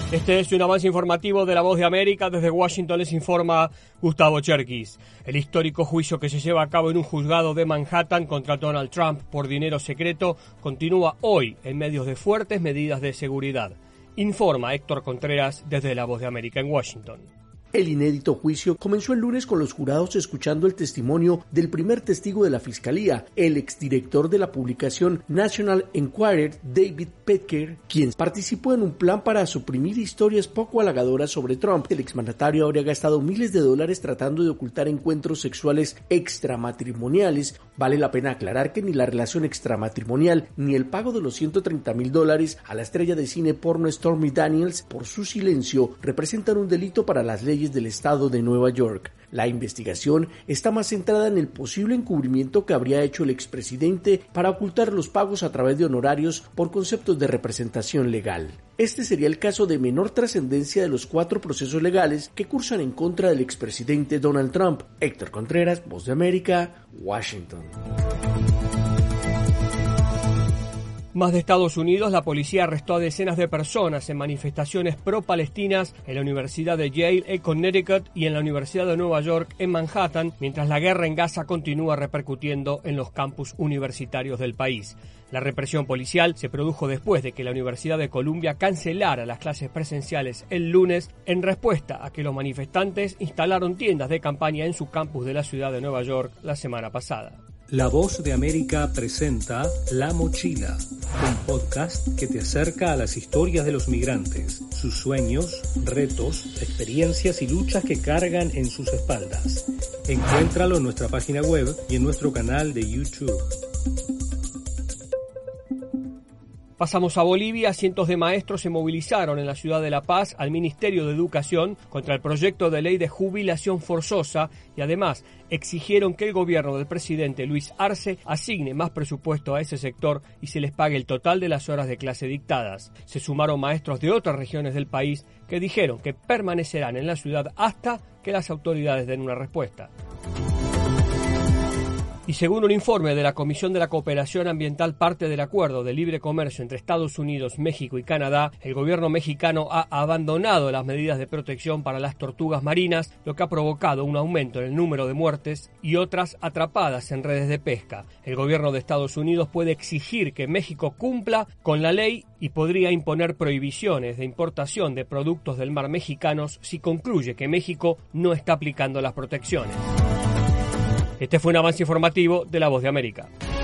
Este es un avance informativo de La Voz de América. Desde Washington les informa Gustavo Cherkis. El histórico juicio que se lleva a cabo en un juzgado de Manhattan contra Donald Trump por dinero secreto continúa hoy en medio de fuertes medidas de seguridad. Informa Héctor Contreras desde La Voz de América en Washington. El inédito juicio comenzó el lunes con los jurados escuchando el testimonio del primer testigo de la Fiscalía, el exdirector de la publicación National Enquirer, David Pecker, quien participó en un plan para suprimir historias poco halagadoras sobre Trump. El exmandatario habría gastado miles de dólares tratando de ocultar encuentros sexuales extramatrimoniales. Vale la pena aclarar que ni la relación extramatrimonial ni el pago de los $130,000 a la estrella de cine porno Stormy Daniels por su silencio representan un delito para las leyes del estado de Nueva York. La investigación está más centrada en el posible encubrimiento que habría hecho el expresidente para ocultar los pagos a través de honorarios por conceptos de representación legal. Este sería el caso de menor trascendencia de los 4 procesos legales que cursan en contra del expresidente Donald Trump. Héctor Contreras, Voz de América, Washington. Más de Estados Unidos, la policía arrestó a decenas de personas en manifestaciones pro-palestinas en la Universidad de Yale en Connecticut y en la Universidad de Nueva York en Manhattan, mientras la guerra en Gaza continúa repercutiendo en los campus universitarios del país. La represión policial se produjo después de que la Universidad de Columbia cancelara las clases presenciales el lunes en respuesta a que los manifestantes instalaron tiendas de campaña en su campus de la ciudad de Nueva York la semana pasada. La Voz de América presenta La Mochila, un podcast que te acerca a las historias de los migrantes, sus sueños, retos, experiencias y luchas que cargan en sus espaldas. Encuéntralo en nuestra página web y en nuestro canal de YouTube. Pasamos a Bolivia. Cientos de maestros se movilizaron en la ciudad de La Paz al Ministerio de Educación contra el proyecto de ley de jubilación forzosa y además exigieron que el gobierno del presidente Luis Arce asigne más presupuesto a ese sector y se les pague el total de las horas de clase dictadas. Se sumaron maestros de otras regiones del país que dijeron que permanecerán en la ciudad hasta que las autoridades den una respuesta. Y según un informe de la Comisión de la Cooperación Ambiental, parte del acuerdo de libre comercio entre Estados Unidos, México y Canadá, el gobierno mexicano ha abandonado las medidas de protección para las tortugas marinas, lo que ha provocado un aumento en el número de muertes y otras atrapadas en redes de pesca. El gobierno de Estados Unidos puede exigir que México cumpla con la ley y podría imponer prohibiciones de importación de productos del mar mexicanos si concluye que México no está aplicando las protecciones. Este fue un avance informativo de La Voz de América.